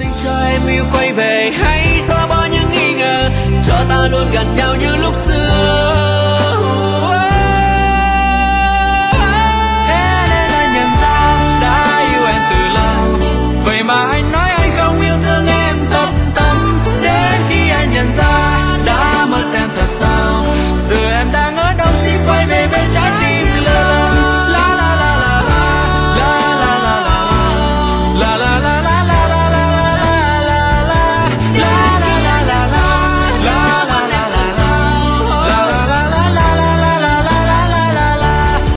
xin cho em yêu quay về, hãy xóa bỏ những nghi ngờ, cho ta luôn gần nhau như lúc xưa.